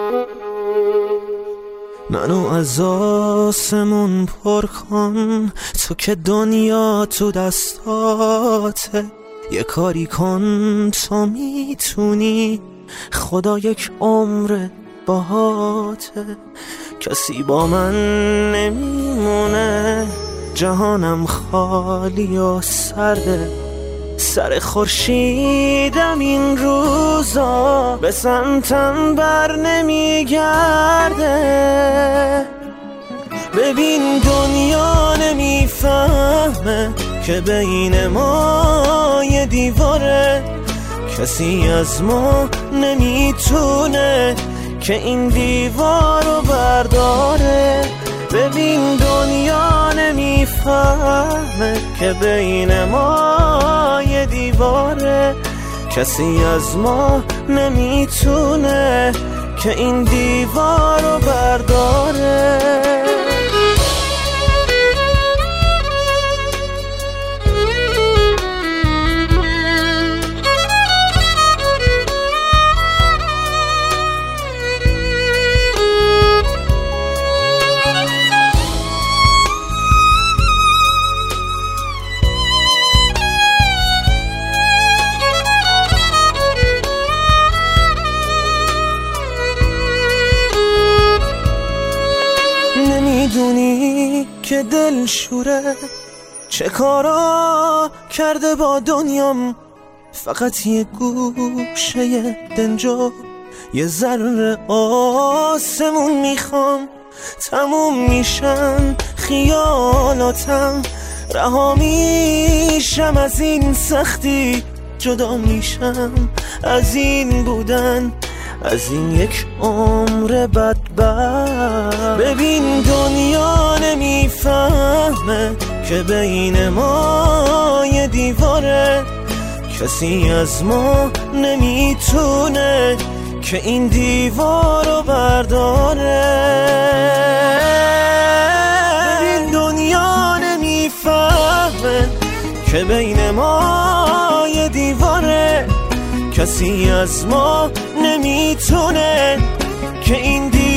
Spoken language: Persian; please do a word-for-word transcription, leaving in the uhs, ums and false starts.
منو از آسمون پر کن، تو که دنیا تو دستاته. یه کاری کن تو میتونی، خدا یک عمر باهاته. کسی با من نمیمونه، جهانم خالی و سرده. سر خورشیدم این روزا به سمتم بر نمیگرده. ببین دنیا نمیفهمه که بین ما یه دیواره. کسی از ما نمیتونه که این دیوار رو برداره. ببین دنیا نمیفهمه که بین ما یه دیواره. کسی از ما نمیتونه که این دیوار رو برداره. نمیدونی که دل شوره چه کارا کرده با دنیام. فقط یه گوشه دنجا، یه ذره آسمون میخوام. تموم میشن خیالاتم، رها میشم از این سختی. جدا میشم از این بودن، از این یک عمر بدبخت. ببین دنیا نمیفهمه که بین ما یه دیواره. کسی از ما نمیتونه که این دیوار رو برداره. ببین دنیا نمیفهمه که بین ما یه دیواره. کسی از ما نمیتونه که این دیوار